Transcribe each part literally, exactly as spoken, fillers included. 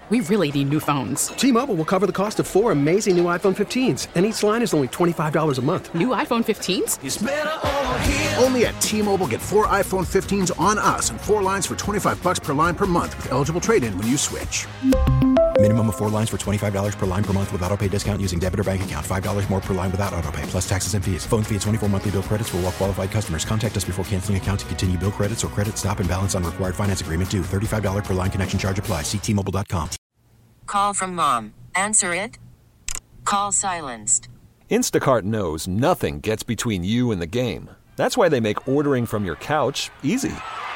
We really need new phones. T-Mobile will cover the cost of four amazing new iPhone fifteens, and each line is only twenty-five dollars a month. New iPhone fifteens? It's better over here. Only at T-Mobile, get four iPhone fifteens on us and four lines for twenty-five dollars per line per month with eligible trade-in when you switch. Minimum of four lines for twenty-five dollars per line per month with autopay discount using debit or bank account. five dollars more per line without autopay, plus taxes and fees. Phone fee at twenty-four monthly bill credits for well-qualified customers. Contact us before canceling account to continue bill credits or credit stop and balance on required finance agreement due. thirty-five dollars per line connection charge applies. See T Mobile dot com. Call from mom. Answer it. Call silenced. Instacart knows nothing gets between you and the game. That's why they make ordering from your couch easy.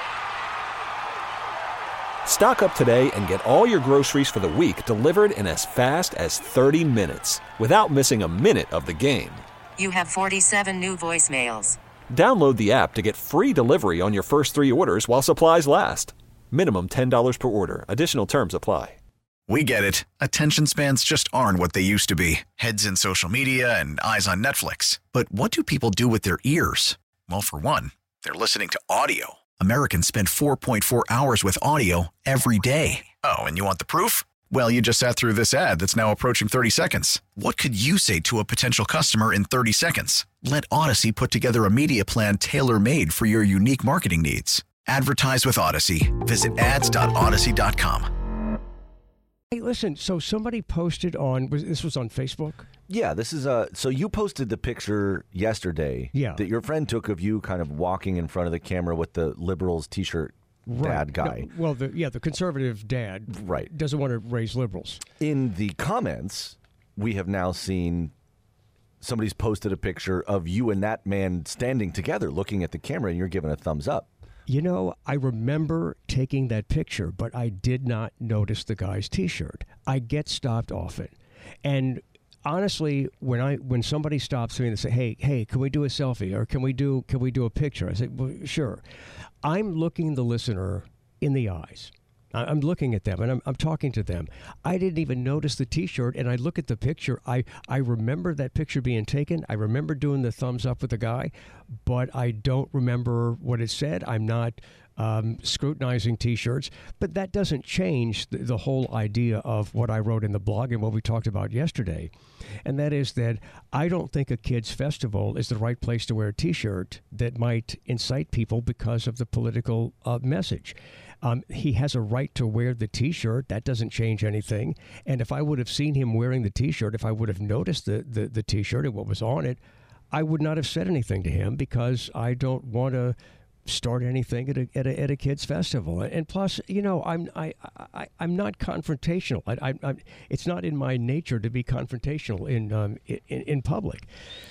Stock up today and get all your groceries for the week delivered in as fast as thirty minutes without missing a minute of the game. You have forty-seven new voicemails. Download the app to get free delivery on your first three orders while supplies last. Minimum ten dollars per order. Additional terms apply. We get it. Attention spans just aren't what they used to be. Heads in social media and eyes on Netflix. But what do people do with their ears? Well, for one, they're listening to audio. Americans spend four point four hours with audio every day. Oh, and you want the proof? Well, you just sat through this ad that's now approaching thirty seconds. What could you say to a potential customer in thirty seconds? Let Odyssey put together a media plan tailor-made for your unique marketing needs. Advertise with Odyssey. Visit ads dot odyssey dot com. Hey, listen, so somebody posted on, was, this was on Facebook? Yeah, this is, uh, so you posted the picture yesterday yeah. that your friend took of you kind of walking in front of the camera with the Liberals t-shirt right. dad guy. No, well, the, yeah, the conservative dad right. doesn't want to raise liberals. In the comments, we have now seen somebody's posted a picture of you and that man standing together looking at the camera, and you're giving a thumbs up. You know, I remember taking that picture, but I did not notice the guy's T-shirt. I get stopped often. And honestly, when I when somebody stops me and they say, hey, hey, can we do a selfie? Or can we do can we do a picture? I say, well, sure. I'm looking the listener in the eyes. I'm looking at them, and I'm, I'm talking to them. I didn't even notice the T-shirt, and I look at the picture. I, I remember that picture being taken. I remember doing the thumbs up with the guy, but I don't remember what it said. I'm not um, scrutinizing T-shirts, but that doesn't change the, the whole idea of what I wrote in the blog and what we talked about yesterday, and that is that I don't think a kids' festival is the right place to wear a T-shirt that might incite people because of the political uh, message. Um, he has a right to wear the T-shirt. That doesn't change anything. And if I would have seen him wearing the T-shirt, if I would have noticed the, the, the T-shirt and what was on it, I would not have said anything to him because I don't want to start anything at a, at a, at a kids' festival. And plus, you know, I'm I, I I'm not confrontational. I, I, I'm, it's not in my nature to be confrontational in um, in, in public.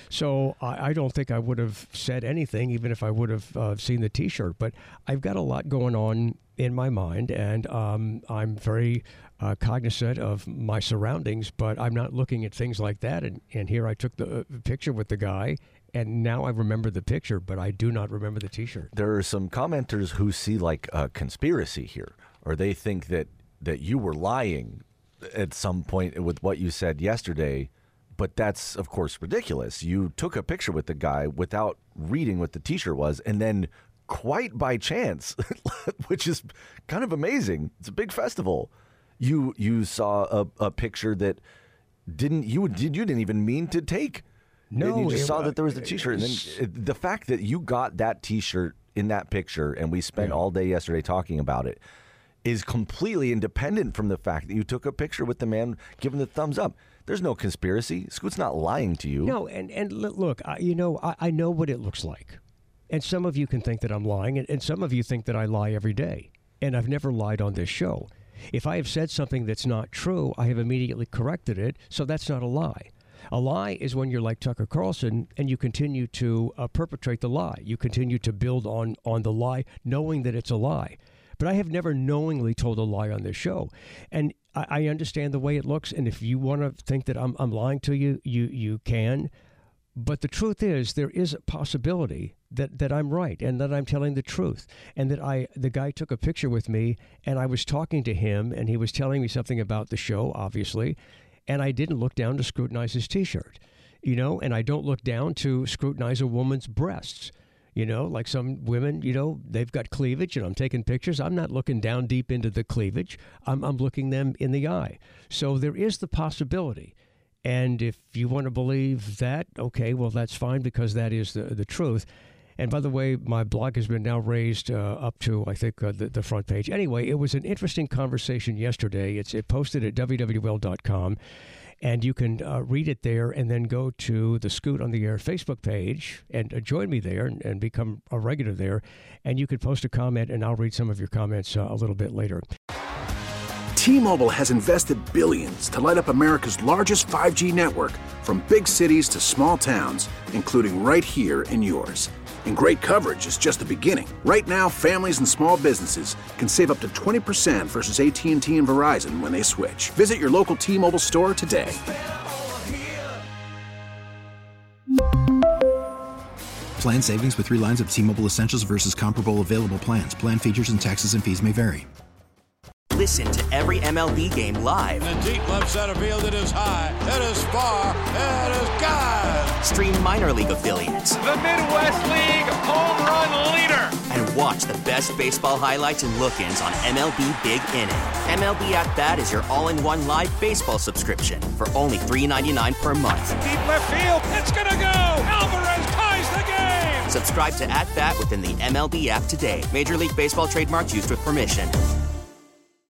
So I, I don't think I would have said anything, even if I would have uh, seen the T-shirt. But I've got a lot going on in my mind, and um, I'm very uh, cognizant of my surroundings, but I'm not looking at things like that. And, and here I took the uh, picture with the guy, and now I remember the picture, but I do not remember the T-shirt. There are some commenters who see like a conspiracy here, or they think that, that you were lying at some point with what you said yesterday, but that's, of course, ridiculous. You took a picture with the guy without reading what the T-shirt was, and then quite by chance, which is kind of amazing. It's a big festival. You you saw a, a picture that didn't you did you didn't even mean to take. No, and you just it, saw that there was a T-shirt, and then the fact that you got that T-shirt in that picture, and we spent yeah. all day yesterday talking about it, is completely independent from the fact that you took a picture with the man giving the thumbs up. There's no conspiracy. Scoot's not lying to you. No, and and look, I, you know, I, I know what it looks like. And some of you can think that I'm lying, and, and some of you think that I lie every day. And I've never lied on this show. If I have said something that's not true, I have immediately corrected it, so that's not a lie. A lie is when you're like Tucker Carlson and you continue to uh, perpetrate the lie. You continue to build on, on the lie, knowing that it's a lie. But I have never knowingly told a lie on this show. And I, I understand the way it looks, and if you want to think that I'm, I'm lying to you, you, you can. But the truth is, there is a possibility that, that I'm right and that I'm telling the truth, and that I the guy took a picture with me and I was talking to him and he was telling me something about the show, obviously, and I didn't look down to scrutinize his T-shirt, you know, and I don't look down to scrutinize a woman's breasts. You know, like some women, you know, they've got cleavage and I'm taking pictures. I'm not looking down deep into the cleavage. I'm, I'm looking them in the eye. So there is the possibility. And if you want to believe that, okay, well, that's fine because that is the, the truth. And by the way, my blog has been now raised uh, up to, I think, uh, the, the front page. Anyway, it was an interesting conversation yesterday. It's it posted at W W L dot com. And you can uh, read it there and then go to the Scoot on the Air Facebook page and uh, join me there and, and become a regular there. And you could post a comment, and I'll read some of your comments uh, a little bit later. T-Mobile has invested billions to light up America's largest five G network, from big cities to small towns, including right here in yours. And great coverage is just the beginning. Right now, families and small businesses can save up to twenty percent versus A T and T and Verizon when they switch. Visit your local T-Mobile store today. Plan savings with three lines of T-Mobile Essentials versus comparable available plans. Plan features and taxes and fees may vary. Listen to every M L B game live. In the deep left center field, it is high, it is far, it is gone. Stream minor league affiliates. The Midwest League home run leader. And watch the best baseball highlights and look-ins on M L B Big Inning. M L B At Bat is your all-in-one live baseball subscription for only three dollars and ninety-nine cents per month. Deep left field, it's gonna go. Alvarez ties the game. Subscribe to At Bat within the M L B app today. Major League Baseball trademarks used with permission.